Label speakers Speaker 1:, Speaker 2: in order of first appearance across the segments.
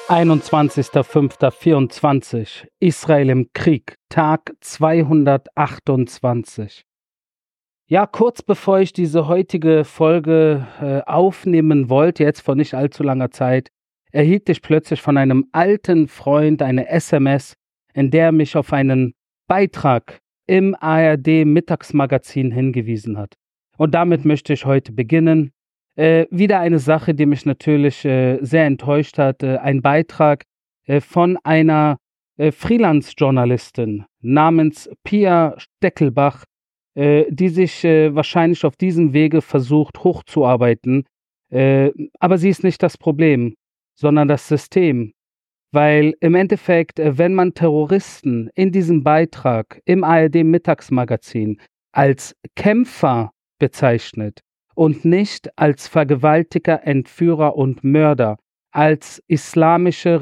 Speaker 1: 21.05.24 Israel im Krieg, Tag 228. Ja, kurz bevor ich diese heutige Folge aufnehmen wollte, jetzt vor nicht allzu langer Zeit, erhielt ich plötzlich von einem alten Freund eine SMS, in der er mich auf einen Beitrag im ARD-Mittagsmagazin hingewiesen hat. Und damit möchte ich heute beginnen. Wieder eine Sache, die mich natürlich sehr enttäuscht hat. Ein Beitrag von einer Freelance-Journalistin namens Pia Steckelbach, die sich wahrscheinlich auf diesem Wege versucht hochzuarbeiten. Aber sie ist nicht das Problem, sondern das System. Weil im Endeffekt, wenn man Terroristen in diesem Beitrag im ARD-Mittagsmagazin als Kämpfer bezeichnet und nicht als Vergewaltiger, Entführer und Mörder, als islamische,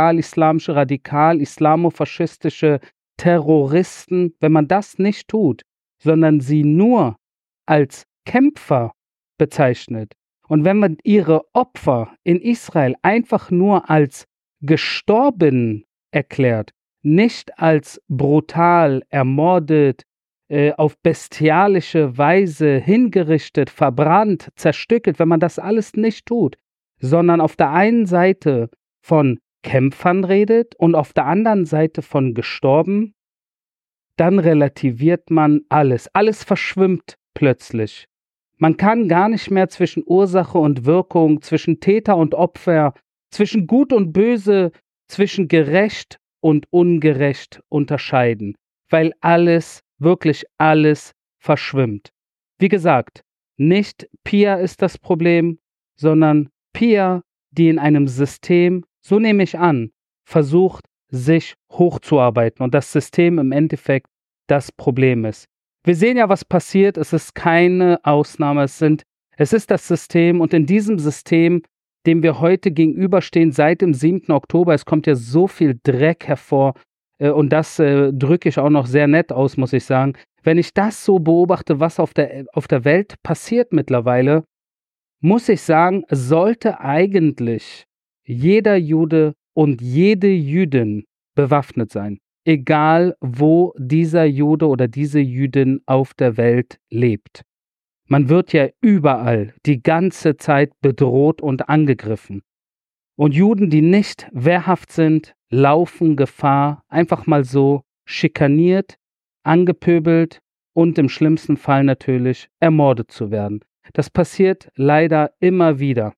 Speaker 1: islamofaschistische Terroristen, wenn man das nicht tut, sondern sie nur als Kämpfer bezeichnet und wenn man ihre Opfer in Israel einfach nur als gestorben erklärt, nicht als brutal ermordet, auf bestialische Weise hingerichtet, verbrannt, zerstückelt, wenn man das alles nicht tut, sondern auf der einen Seite von Kämpfern redet und auf der anderen Seite von gestorben, dann relativiert man alles. Alles verschwimmt plötzlich. Man kann gar nicht mehr zwischen Ursache und Wirkung, zwischen Täter und Opfer, zwischen Gut und Böse, zwischen gerecht und ungerecht unterscheiden, weil alles, wirklich alles verschwimmt. Wie gesagt, nicht Pia ist das Problem, sondern Pia, die in einem System, so nehme ich an, versucht, sich hochzuarbeiten und das System im Endeffekt das Problem ist. Wir sehen ja, was passiert, es ist keine Ausnahme, es ist das System und in diesem System, dem wir heute gegenüberstehen, seit dem 7. Oktober, es kommt ja so viel Dreck hervor und das drücke ich auch noch sehr nett aus, muss ich sagen. Wenn ich das so beobachte, was auf der Welt passiert mittlerweile, muss ich sagen, sollte eigentlich jeder Jude und jede Jüdin bewaffnet sein, egal wo dieser Jude oder diese Jüdin auf der Welt lebt. Man wird ja überall die ganze Zeit bedroht und angegriffen. Und Juden, die nicht wehrhaft sind, laufen Gefahr, einfach mal so schikaniert, angepöbelt und im schlimmsten Fall natürlich ermordet zu werden. Das passiert leider immer wieder.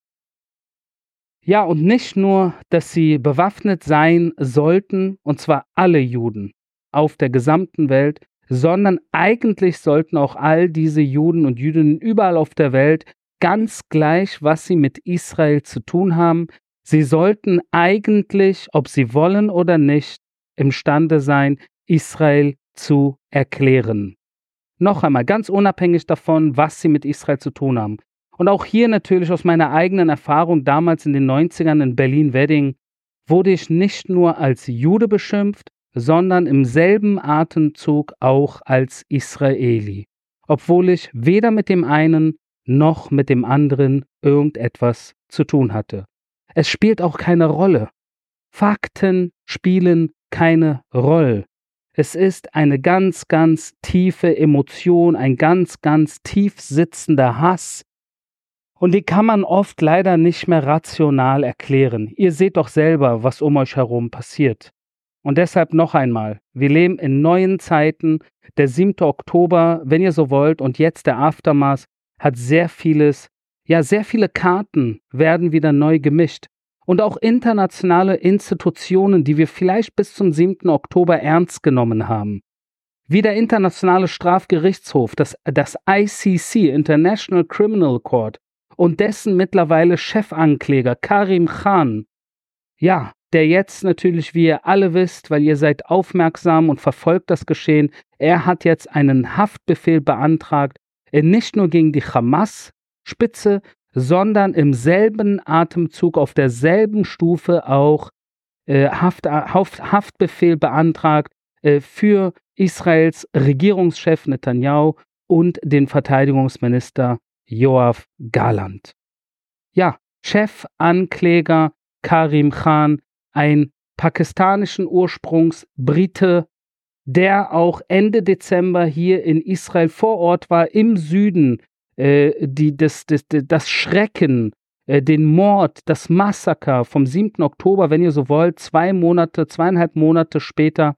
Speaker 1: Ja, und nicht nur, dass sie bewaffnet sein sollten, und zwar alle Juden auf der gesamten Welt, sondern eigentlich sollten auch all diese Juden und Jüdinnen überall auf der Welt, ganz gleich, was sie mit Israel zu tun haben, sie sollten eigentlich, ob sie wollen oder nicht, imstande sein, Israel zu erklären. Noch einmal, ganz unabhängig davon, was sie mit Israel zu tun haben. Und auch hier natürlich aus meiner eigenen Erfahrung damals in den 90ern in Berlin-Wedding wurde ich nicht nur als Jude beschimpft, sondern im selben Atemzug auch als Israeli, obwohl ich weder mit dem einen noch mit dem anderen irgendetwas zu tun hatte. Es spielt auch keine Rolle. Fakten spielen keine Rolle. Es ist eine ganz, ganz tiefe Emotion, ein ganz, ganz tief sitzender Hass. Und die kann man oft leider nicht mehr rational erklären. Ihr seht doch selber, was um euch herum passiert. Und deshalb noch einmal, wir leben in neuen Zeiten. Der 7. Oktober, wenn ihr so wollt, und jetzt der Aftermath hat sehr viele Karten werden wieder neu gemischt. Und auch internationale Institutionen, die wir vielleicht bis zum 7. Oktober ernst genommen haben. Wie der Internationale Strafgerichtshof, das ICC, International Criminal Court, und dessen mittlerweile Chefankläger Karim Khan, ja, der jetzt natürlich, wie ihr alle wisst, weil ihr seid aufmerksam und verfolgt das Geschehen, er hat jetzt einen Haftbefehl beantragt, nicht nur gegen die Hamas-Spitze, sondern im selben Atemzug auf derselben Stufe auch Haftbefehl beantragt für Israels Regierungschef Netanyahu und den Verteidigungsminister Yoav Gallant. Ja, Chefankläger Karim Khan ein pakistanischen Ursprungs Brite, der auch Ende Dezember hier in Israel vor Ort war, im Süden, das Schrecken, den Mord, das Massaker vom 7. Oktober, wenn ihr so wollt, 2,5 Monate später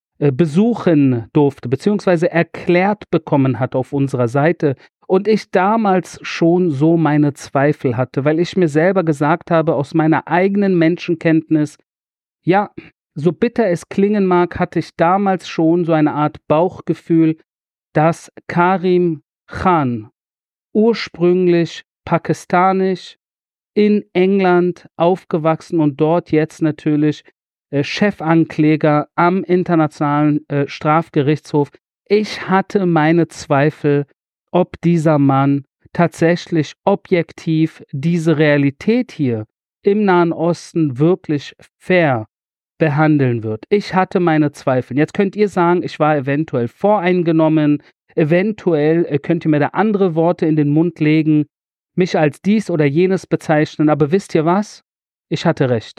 Speaker 1: besuchen durfte, beziehungsweise erklärt bekommen hat auf unserer Seite. Und ich damals schon so meine Zweifel hatte, weil ich mir selber gesagt habe, aus meiner eigenen Menschenkenntnis, ja, so bitter es klingen mag, hatte ich damals schon so eine Art Bauchgefühl, dass Karim Khan ursprünglich pakistanisch in England aufgewachsen und dort jetzt natürlich Chefankläger am Internationalen Strafgerichtshof. Ich hatte meine Zweifel, ob dieser Mann tatsächlich objektiv diese Realität hier im Nahen Osten wirklich fair behandeln wird. Ich hatte meine Zweifel. Jetzt könnt ihr sagen, ich war eventuell voreingenommen, eventuell könnt ihr mir da andere Worte in den Mund legen, mich als dies oder jenes bezeichnen, aber wisst ihr was? Ich hatte recht.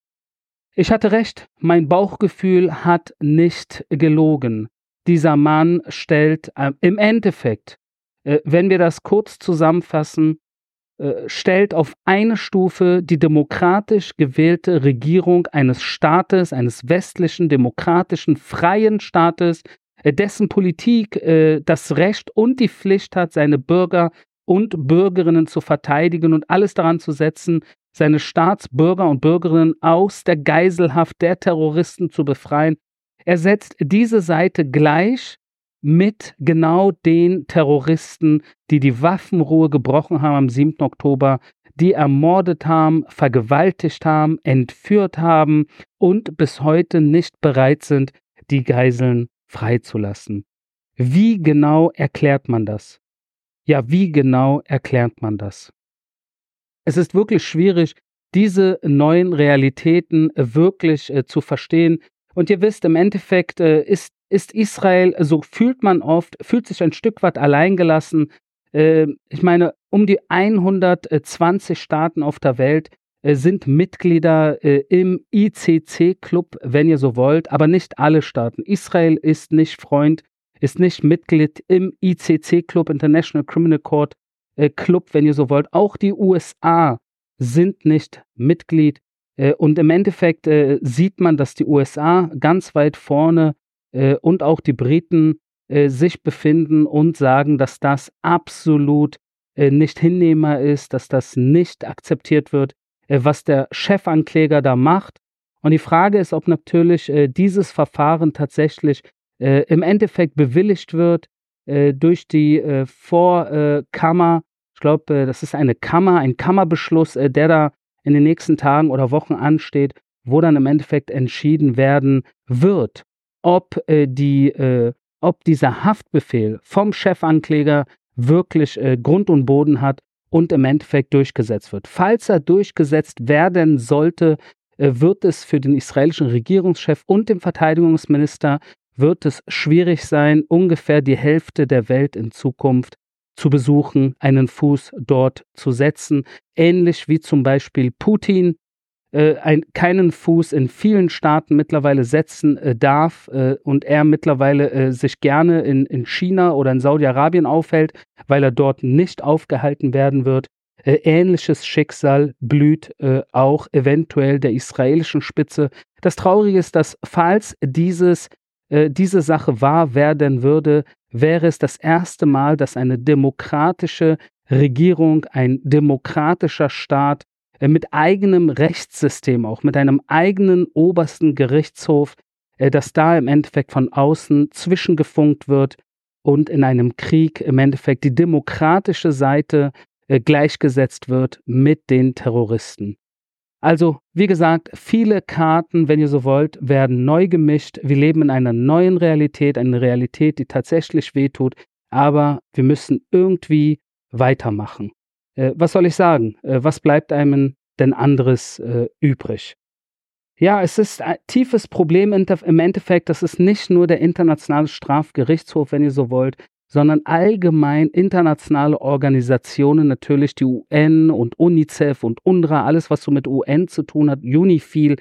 Speaker 1: Ich hatte recht, mein Bauchgefühl hat nicht gelogen. Dieser Mann stellt im Endeffekt, wenn wir das kurz zusammenfassen, stellt auf eine Stufe die demokratisch gewählte Regierung eines Staates, eines westlichen, demokratischen, freien Staates, dessen Politik das Recht und die Pflicht hat, seine Bürger und Bürgerinnen zu verteidigen und alles daran zu setzen, seine Staatsbürger und Bürgerinnen aus der Geiselhaft der Terroristen zu befreien. Er setzt diese Seite gleich mit genau den Terroristen, die die Waffenruhe gebrochen haben am 7. Oktober, die ermordet haben, vergewaltigt haben, entführt haben und bis heute nicht bereit sind, die Geiseln freizulassen. Wie genau erklärt man das? Ja, wie genau erklärt man das? Es ist wirklich schwierig, diese neuen Realitäten wirklich zu verstehen. Und ihr wisst, im Endeffekt ist Israel, so fühlt man oft, fühlt sich ein Stück weit alleingelassen. Ich meine, um die 120 Staaten auf der Welt sind Mitglieder im ICC-Club, wenn ihr so wollt, aber nicht alle Staaten. Israel ist nicht Freund, ist nicht Mitglied im ICC-Club, International Criminal Court Club, wenn ihr so wollt. Auch die USA sind nicht Mitglied. Und im Endeffekt sieht man, dass die USA ganz weit vorne und auch die Briten sich befinden und sagen, dass das absolut nicht hinnehmbar ist, dass das nicht akzeptiert wird, was der Chefankläger da macht. Und die Frage ist, ob natürlich dieses Verfahren tatsächlich im Endeffekt bewilligt wird durch die Vorkammer. Ich glaube, das ist eine Kammer, ein Kammerbeschluss, der da in den nächsten Tagen oder Wochen ansteht, wo dann im Endeffekt entschieden werden wird, ob dieser Haftbefehl vom Chefankläger wirklich Grund und Boden hat und im Endeffekt durchgesetzt wird. Falls er durchgesetzt werden sollte, wird es für den israelischen Regierungschef und den Verteidigungsminister wird es schwierig sein, ungefähr die Hälfte der Welt in Zukunft zu besuchen, einen Fuß dort zu setzen, ähnlich wie zum Beispiel Putin keinen Fuß in vielen Staaten mittlerweile setzen darf und er mittlerweile sich gerne in China oder in Saudi-Arabien aufhält, weil er dort nicht aufgehalten werden wird. Ähnliches Schicksal blüht auch eventuell der israelischen Spitze. Das Traurige ist, dass falls diese Sache wahr werden würde, wäre es das erste Mal, dass eine demokratische Regierung, ein demokratischer Staat mit eigenem Rechtssystem, auch mit einem eigenen obersten Gerichtshof, dass da im Endeffekt von außen zwischengefunkt wird und in einem Krieg im Endeffekt die demokratische Seite gleichgesetzt wird mit den Terroristen. Also, wie gesagt, viele Karten, wenn ihr so wollt, werden neu gemischt. Wir leben in einer neuen Realität, eine Realität, die tatsächlich wehtut, aber wir müssen irgendwie weitermachen. Was soll ich sagen? Was bleibt einem denn anderes übrig? Ja, es ist ein tiefes Problem im Endeffekt, das ist nicht nur der Internationale Strafgerichtshof, wenn ihr so wollt, sondern allgemein internationale Organisationen, natürlich die UN und UNICEF und UNRWA, alles was so mit UN zu tun hat, UNIFIL,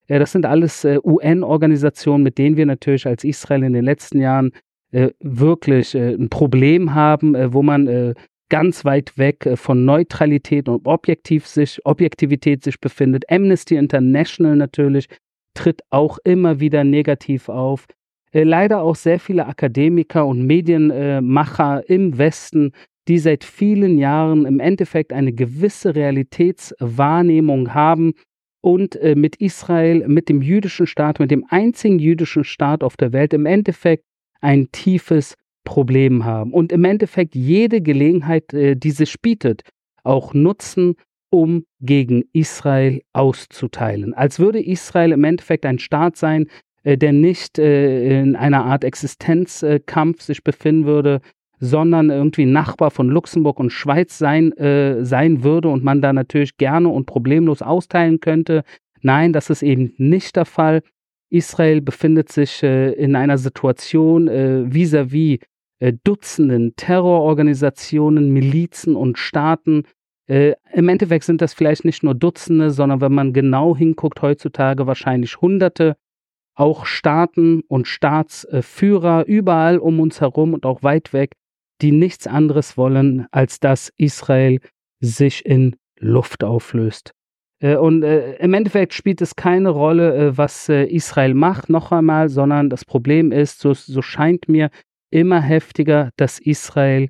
Speaker 1: Das sind alles UN-Organisationen, mit denen wir natürlich als Israel in den letzten Jahren wirklich ein Problem haben, wo man ganz weit weg von Neutralität und Objektivität sich befindet. Amnesty International natürlich tritt auch immer wieder negativ auf. Leider auch sehr viele Akademiker und Medienmacher im Westen, die seit vielen Jahren im Endeffekt eine gewisse Realitätswahrnehmung haben und mit Israel, mit dem jüdischen Staat, mit dem einzigen jüdischen Staat auf der Welt im Endeffekt ein tiefes Problem haben und im Endeffekt jede Gelegenheit, die sich bietet, auch nutzen, um gegen Israel auszuteilen. Als würde Israel im Endeffekt ein Staat sein, der nicht in einer Art Existenzkampf sich befinden würde, sondern irgendwie Nachbar von Luxemburg und Schweiz sein würde und man da natürlich gerne und problemlos austeilen könnte. Nein, das ist eben nicht der Fall. Israel befindet sich in einer Situation vis-à-vis Dutzenden Terrororganisationen, Milizen und Staaten. Im Endeffekt sind das vielleicht nicht nur Dutzende, sondern wenn man genau hinguckt, heutzutage wahrscheinlich Hunderte, auch Staaten und Staatsführer überall um uns herum und auch weit weg, die nichts anderes wollen, als dass Israel sich in Luft auflöst. Und im Endeffekt spielt es keine Rolle, was Israel macht, noch einmal, sondern das Problem ist, so scheint mir immer heftiger, dass Israel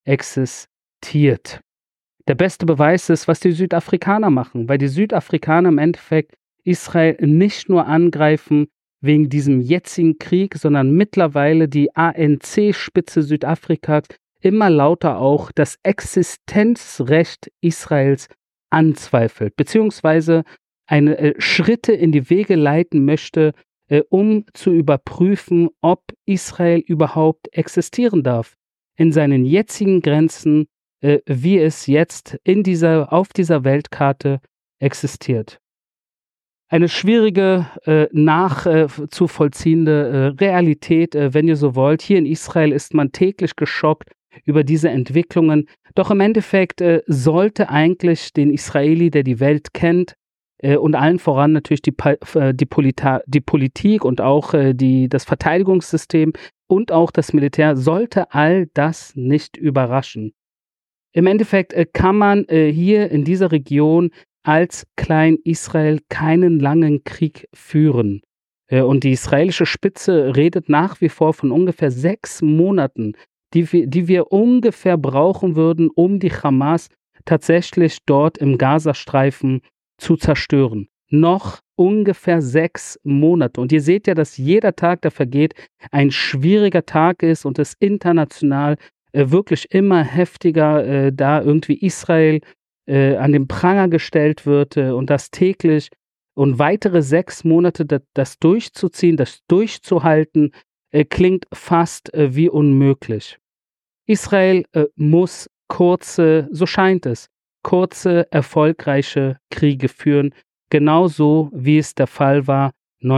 Speaker 1: existiert. Der beste Beweis ist, was die Südafrikaner machen, weil die Südafrikaner im Endeffekt Israel nicht nur angreifen wegen diesem jetzigen Krieg, sondern mittlerweile die ANC-Spitze Südafrikas immer lauter auch das Existenzrecht Israels anzweifelt, beziehungsweise Schritte in die Wege leiten möchte, um zu überprüfen, ob Israel überhaupt existieren darf. In seinen jetzigen Grenzen, wie es jetzt auf dieser Weltkarte existiert. Eine schwierige, nachzuvollziehende Realität, wenn ihr so wollt. Hier in Israel ist man täglich geschockt über diese Entwicklungen. Doch im Endeffekt sollte eigentlich den Israeli, der die Welt kennt, und allen voran natürlich die Politik und auch das Verteidigungssystem und auch das Militär, sollte all das nicht überraschen. Im Endeffekt kann man hier in dieser Region als Klein-Israel keinen langen Krieg führen. Und die israelische Spitze redet nach wie vor von ungefähr 6 Monaten, die wir ungefähr brauchen würden, um die Hamas tatsächlich dort im Gazastreifen zu zerstören. Noch ungefähr 6 Monate. Und ihr seht ja, dass jeder Tag, der vergeht, ein schwieriger Tag ist und es international wirklich immer heftiger da irgendwie Israel an den Pranger gestellt wird und das täglich und weitere 6 Monate das durchzuziehen, das durchzuhalten, klingt fast wie unmöglich. Israel muss so scheint es, kurze, erfolgreiche Kriege führen, genauso wie es der Fall war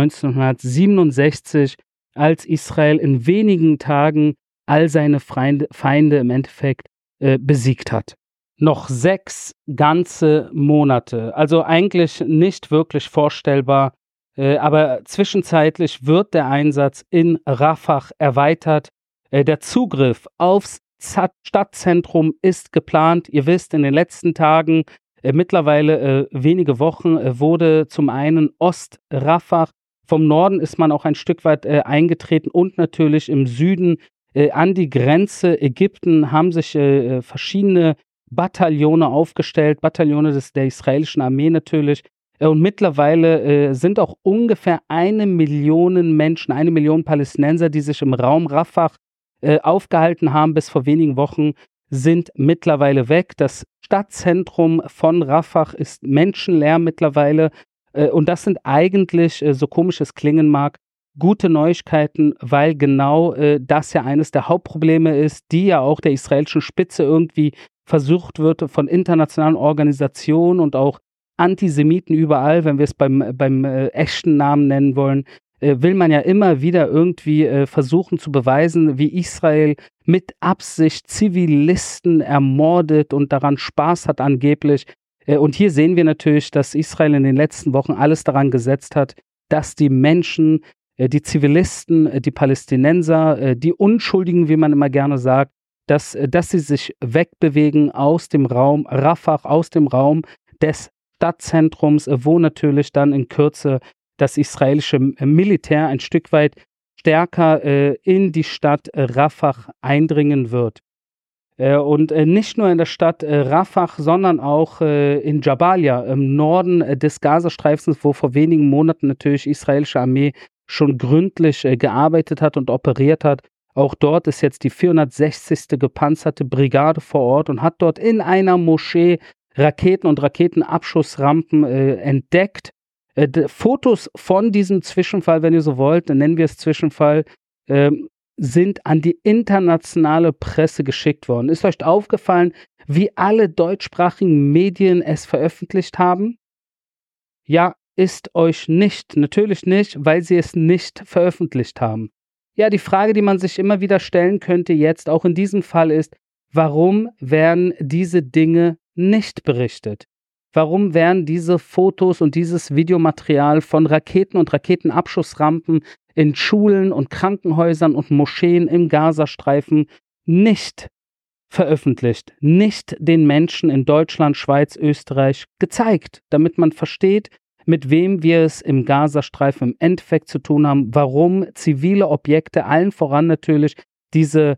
Speaker 1: 1967, als Israel in wenigen Tagen all seine Feinde im Endeffekt besiegt hat. Noch 6 ganze Monate, also eigentlich nicht wirklich vorstellbar, aber zwischenzeitlich wird der Einsatz in Rafah erweitert. Der Zugriff aufs Stadtzentrum ist geplant. Ihr wisst, in den letzten Tagen, mittlerweile wenige Wochen, wurde zum einen Ost-Rafah, vom Norden ist man auch ein Stück weit eingetreten und natürlich im Süden an die Grenze Ägypten haben sich verschiedene Bataillone aufgestellt, Bataillone der israelischen Armee natürlich. Und mittlerweile sind auch ungefähr 1 Million Menschen, 1 Million Palästinenser, die sich im Raum Rafah aufgehalten haben bis vor wenigen Wochen, sind mittlerweile weg. Das Stadtzentrum von Rafah ist menschenleer mittlerweile. Und das sind eigentlich, so komisch es klingen mag, gute Neuigkeiten, weil genau das ja eines der Hauptprobleme ist, die ja auch der israelischen Spitze irgendwie versucht wird von internationalen Organisationen und auch Antisemiten überall, wenn wir es beim echten Namen nennen wollen, will man ja immer wieder irgendwie versuchen zu beweisen, wie Israel mit Absicht Zivilisten ermordet und daran Spaß hat angeblich. Und hier sehen wir natürlich, dass Israel in den letzten Wochen alles daran gesetzt hat, dass die Menschen, die Zivilisten, die Palästinenser, die Unschuldigen, wie man immer gerne sagt, dass sie sich wegbewegen aus dem Raum Rafah, aus dem Raum des Stadtzentrums, wo natürlich dann in Kürze das israelische Militär ein Stück weit stärker in die Stadt Rafah eindringen wird. Und nicht nur in der Stadt Rafah, sondern auch in Jabalia im Norden des Gazastreifens, wo vor wenigen Monaten natürlich die israelische Armee schon gründlich gearbeitet hat und operiert hat. Auch dort ist jetzt die 460. gepanzerte Brigade vor Ort und hat dort in einer Moschee Raketen und Raketenabschussrampen entdeckt. Fotos von diesem Zwischenfall, wenn ihr so wollt, dann nennen wir es Zwischenfall, sind an die internationale Presse geschickt worden. Ist euch aufgefallen, wie alle deutschsprachigen Medien es veröffentlicht haben? Ja, ist euch nicht. Natürlich nicht, weil sie es nicht veröffentlicht haben. Ja, die Frage, die man sich immer wieder stellen könnte jetzt, auch in diesem Fall ist, warum werden diese Dinge nicht berichtet? Warum werden diese Fotos und dieses Videomaterial von Raketen und Raketenabschussrampen in Schulen und Krankenhäusern und Moscheen im Gazastreifen nicht veröffentlicht, nicht den Menschen in Deutschland, Schweiz, Österreich gezeigt, damit man versteht, mit wem wir es im Gazastreifen im Endeffekt zu tun haben, warum zivile Objekte, allen voran natürlich diese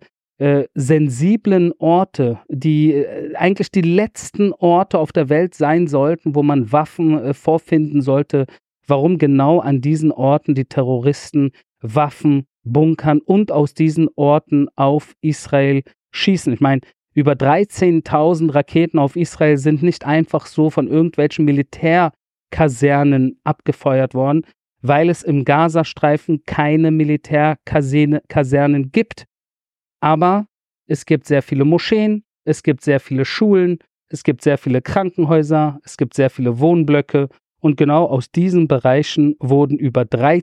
Speaker 1: sensiblen Orte, die eigentlich die letzten Orte auf der Welt sein sollten, wo man Waffen vorfinden sollte, warum genau an diesen Orten die Terroristen Waffen bunkern und aus diesen Orten auf Israel schießen. Ich meine, über 13.000 Raketen auf Israel sind nicht einfach so von irgendwelchen Militärkasernen abgefeuert worden, weil es im Gazastreifen keine Militärkasernen gibt. Aber es gibt sehr viele Moscheen, es gibt sehr viele Schulen, es gibt sehr viele Krankenhäuser, es gibt sehr viele Wohnblöcke und genau aus diesen Bereichen wurden über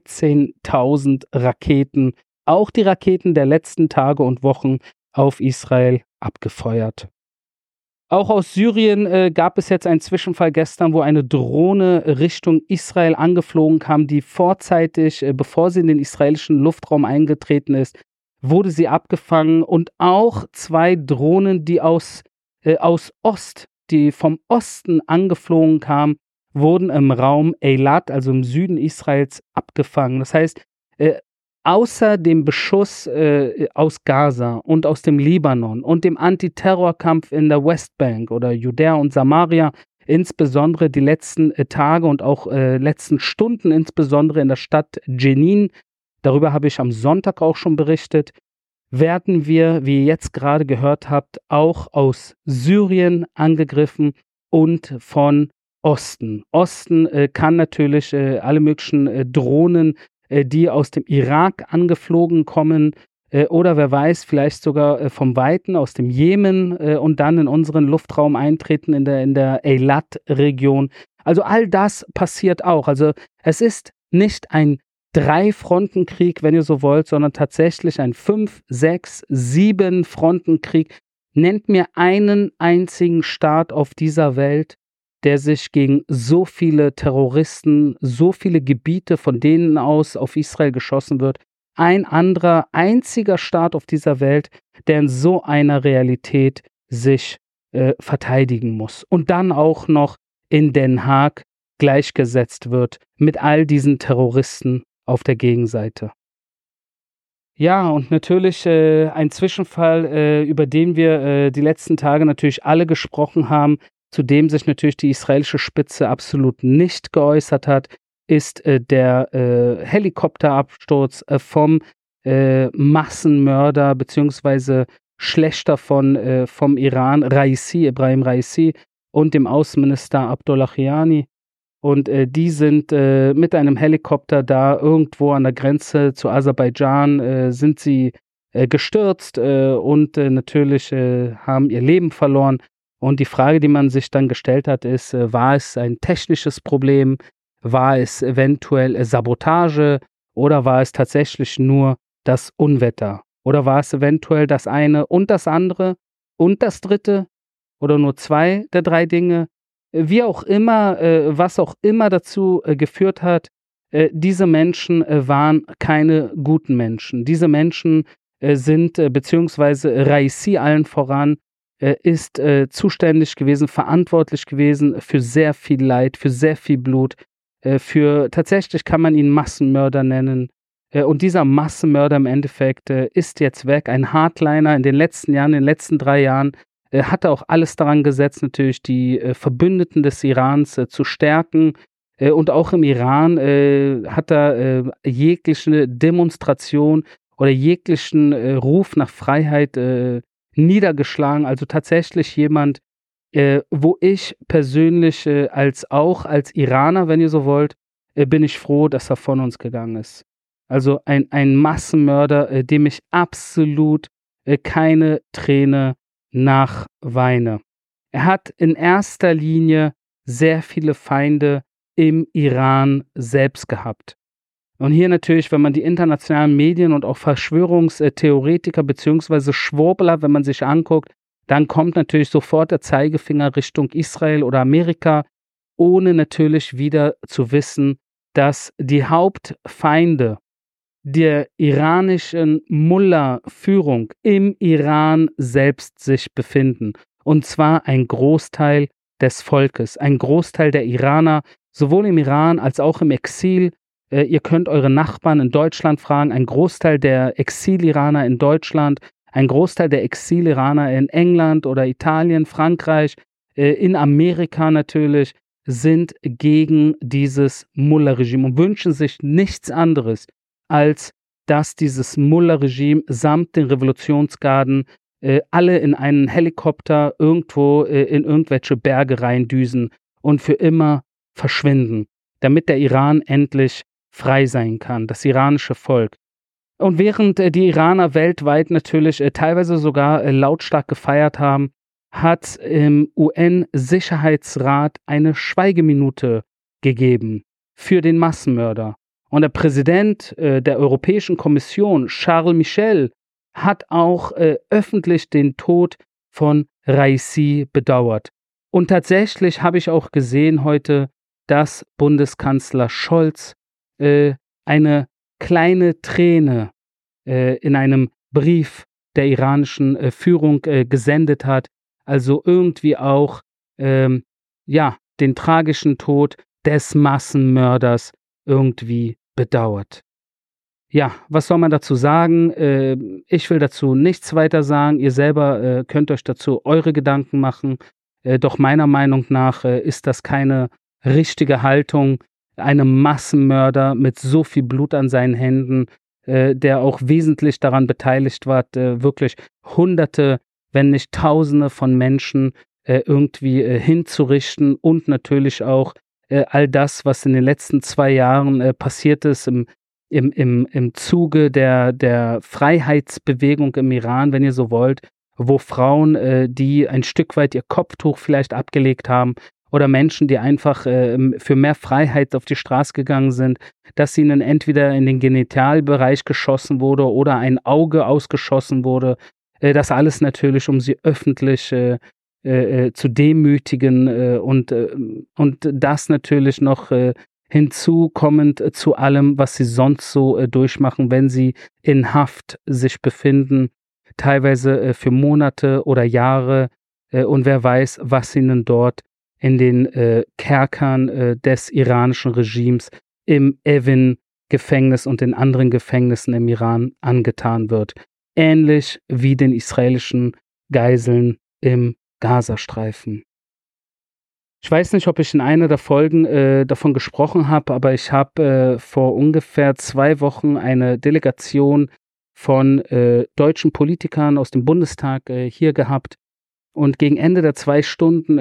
Speaker 1: 13.000 Raketen, auch die Raketen der letzten Tage und Wochen, auf Israel abgefeuert. Auch aus Syrien gab es jetzt einen Zwischenfall gestern, wo eine Drohne Richtung Israel angeflogen kam, die vorzeitig, bevor sie in den israelischen Luftraum eingetreten ist, wurde sie abgefangen und auch 2 Drohnen, die die vom Osten angeflogen kamen, wurden im Raum Eilat, also im Süden Israels, abgefangen. Das heißt, außer dem Beschuss aus Gaza und aus dem Libanon und dem Antiterrorkampf in der Westbank oder Judäa und Samaria, insbesondere die letzten Tage und auch letzten Stunden, insbesondere in der Stadt Jenin, darüber habe ich am Sonntag auch schon berichtet, werden wir, wie ihr jetzt gerade gehört habt, auch aus Syrien angegriffen und von Osten. Osten kann natürlich alle möglichen Drohnen, die aus dem Irak angeflogen kommen oder wer weiß, vielleicht sogar vom Weiten aus dem Jemen und dann in unseren Luftraum eintreten in der Eilat-Region. Also all das passiert auch. Also es ist nicht ein 3-Fronten-Krieg, wenn ihr so wollt, sondern tatsächlich ein 5, 6, 7-Fronten-Krieg. Nennt mir einen einzigen Staat auf dieser Welt, der sich gegen so viele Terroristen, so viele Gebiete, von denen aus auf Israel geschossen wird, ein anderer, einziger Staat auf dieser Welt, der in so einer Realität sich verteidigen muss. Und dann auch noch in Den Haag gleichgesetzt wird mit all diesen Terroristen auf der Gegenseite. Ja, und natürlich ein Zwischenfall, über den wir die letzten Tage natürlich alle gesprochen haben, zu dem sich natürlich die israelische Spitze absolut nicht geäußert hat, ist der Helikopterabsturz vom Massenmörder bzw. Schlächter vom Iran, Ibrahim Raisi und dem Außenminister Abdullahian. Und die sind mit einem Helikopter da irgendwo an der Grenze zu Aserbaidschan, sind sie gestürzt und natürlich haben ihr Leben verloren. Und die Frage, die man sich dann gestellt hat, ist, war es ein technisches Problem? War es eventuell Sabotage? Oder war es tatsächlich nur das Unwetter? Oder war es eventuell das eine und das andere und das dritte? Oder nur 2 der 3 Dinge? Wie auch immer, was auch immer dazu geführt hat, diese Menschen waren keine guten Menschen. Diese Menschen sind, beziehungsweise Raisi allen voran, ist zuständig gewesen, verantwortlich gewesen für sehr viel Leid, für sehr viel Blut, tatsächlich kann man ihn Massenmörder nennen. Und dieser Massenmörder im Endeffekt ist jetzt weg. Ein Hardliner in den letzten Jahren, in den letzten 3 Jahren, hat er auch alles daran gesetzt, natürlich die Verbündeten des Irans zu stärken. Und auch im Iran hat er jegliche Demonstration oder jeglichen Ruf nach Freiheit niedergeschlagen. Also tatsächlich jemand, wo ich persönlich als Iraner, wenn ihr so wollt, bin ich froh, dass er von uns gegangen ist. Also ein Massenmörder, dem ich absolut keine Träne nachweine. Er hat in erster Linie sehr viele Feinde im Iran selbst gehabt. Und hier natürlich, wenn man die internationalen Medien und auch Verschwörungstheoretiker bzw. Schwurbler, wenn man sich anguckt, dann kommt natürlich sofort der Zeigefinger Richtung Israel oder Amerika, ohne natürlich wieder zu wissen, dass die Hauptfeinde der iranischen Mullah-Führung im Iran selbst sich befinden. Und zwar ein Großteil des Volkes, ein Großteil der Iraner, sowohl im Iran als auch im Exil. Ihr könnt eure Nachbarn in Deutschland fragen, ein Großteil der Exil-Iraner in Deutschland, ein Großteil der Exil-Iraner in England oder Italien, Frankreich, in Amerika natürlich, sind gegen dieses Mullah-Regime und wünschen sich nichts anderes, als dass dieses Mullah-Regime samt den Revolutionsgarden alle in einen Helikopter irgendwo in irgendwelche Berge reindüsen und für immer verschwinden, damit der Iran endlich frei sein kann, das iranische Volk. Und während die Iraner weltweit natürlich teilweise sogar lautstark gefeiert haben, hat im UN-Sicherheitsrat eine Schweigeminute gegeben für den Massenmörder. Und der Präsident der Europäischen Kommission, Charles Michel, hat auch öffentlich den Tod von Raisi bedauert. Und tatsächlich habe ich auch gesehen heute, dass Bundeskanzler Scholz eine kleine Träne in einem Brief der iranischen Führung gesendet hat. Also irgendwie auch den tragischen Tod des Massenmörders irgendwie bedauert. Ja, was soll man dazu sagen? Ich will dazu nichts weiter sagen. Ihr selber könnt euch dazu eure Gedanken machen. Doch meiner Meinung nach ist das keine richtige Haltung, einem Massenmörder mit so viel Blut an seinen Händen, der auch wesentlich daran beteiligt war, wirklich Hunderte, wenn nicht Tausende von Menschen irgendwie hinzurichten und natürlich auch all das, was in den letzten 2 Jahren passiert ist im Zuge der Freiheitsbewegung im Iran, wenn ihr so wollt, wo Frauen, die ein Stück weit ihr Kopftuch vielleicht abgelegt haben, oder Menschen, die einfach für mehr Freiheit auf die Straße gegangen sind, dass ihnen entweder in den Genitalbereich geschossen wurde oder ein Auge ausgeschossen wurde. Das alles natürlich, um sie öffentlich zu demütigen und das natürlich noch hinzukommend zu allem, was sie sonst so durchmachen, wenn sie in Haft sich befinden, teilweise für Monate oder Jahre und wer weiß, was ihnen dort in den Kerkern des iranischen Regimes im Evin-Gefängnis und in anderen Gefängnissen im Iran angetan wird. Ähnlich wie den israelischen Geiseln im Gazastreifen. Ich weiß nicht, ob ich in einer der Folgen davon gesprochen habe, aber ich habe vor ungefähr 2 Wochen eine Delegation von deutschen Politikern aus dem Bundestag hier gehabt. Und gegen Ende der 2 Stunden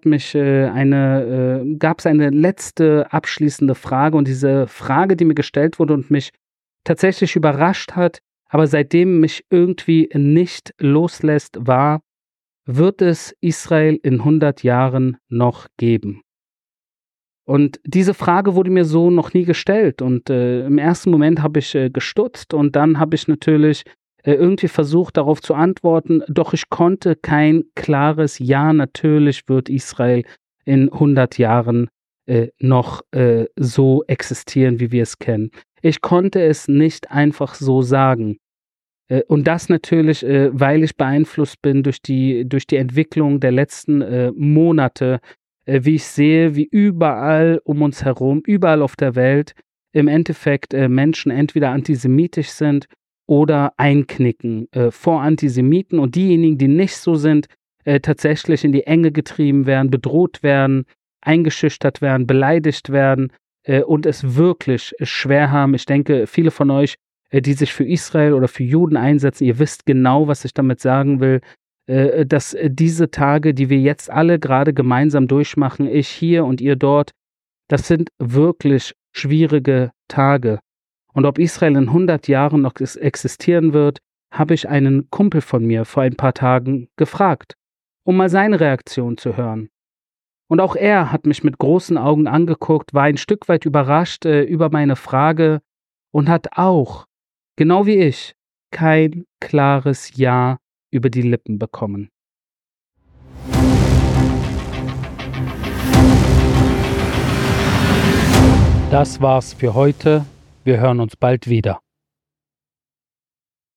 Speaker 1: gab es eine letzte abschließende Frage. Und diese Frage, die mir gestellt wurde und mich tatsächlich überrascht hat, aber seitdem mich irgendwie nicht loslässt, war: Wird es Israel in 100 Jahren noch geben? Und diese Frage wurde mir so noch nie gestellt. Und im ersten Moment habe ich gestutzt und dann habe ich natürlich irgendwie versucht, darauf zu antworten, doch ich konnte kein klares Ja, natürlich wird Israel in 100 Jahren noch so existieren, wie wir es kennen. Ich konnte es nicht einfach so sagen. Und das natürlich, weil ich beeinflusst bin durch die Entwicklung der letzten Monate, wie ich sehe, wie überall um uns herum, überall auf der Welt im Endeffekt Menschen entweder antisemitisch sind oder einknicken vor Antisemiten und diejenigen, die nicht so sind, tatsächlich in die Enge getrieben werden, bedroht werden, eingeschüchtert werden, beleidigt werden und es wirklich schwer haben. Ich denke, viele von euch, die sich für Israel oder für Juden einsetzen, ihr wisst genau, was ich damit sagen will, dass diese Tage, die wir jetzt alle gerade gemeinsam durchmachen, ich hier und ihr dort, das sind wirklich schwierige Tage. Und ob Israel in 100 Jahren noch existieren wird, habe ich einen Kumpel von mir vor ein paar Tagen gefragt, um mal seine Reaktion zu hören. Und auch er hat mich mit großen Augen angeguckt, war ein Stück weit überrascht über meine Frage und hat auch, genau wie ich, kein klares Ja über die Lippen bekommen. Das war's für heute. Wir hören uns bald wieder.